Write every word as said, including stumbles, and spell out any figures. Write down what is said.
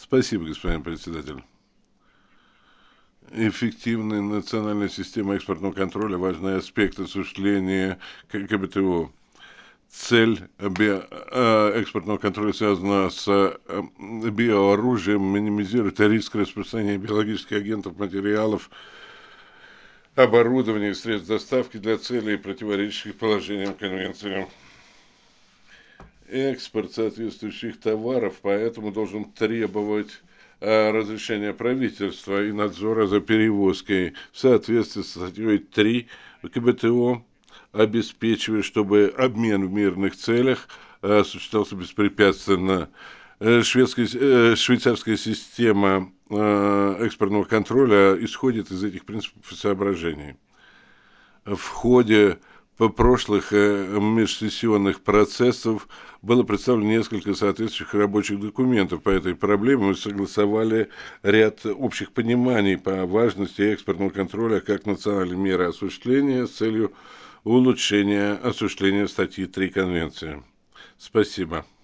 Спасибо, господин председатель. Эффективная национальная система экспортного контроля – важный аспект осуществления КБТО. Цель био, э, экспортного контроля связана с э, биооружием, минимизирует риск распространения биологических агентов, материалов, оборудования и средств доставки для целей, противоречащих положениям Конвенции. Экспорт соответствующих товаров поэтому должен требовать э, разрешения правительства и надзора за перевозкой в соответствии с статьей три КБТО, обеспечивая, чтобы обмен в мирных целях э, осуществлялся беспрепятственно. Э, шведская, э, швейцарская система э, экспортного контроля исходит из этих принципов и соображений. В ходе прошлых межсессионных процессов было представлено несколько соответствующих рабочих документов по этой проблеме. Мы согласовали ряд общих пониманий по важности экспортного контроля как национальной меры осуществления с целью улучшения осуществления статьи три Конвенции. Спасибо.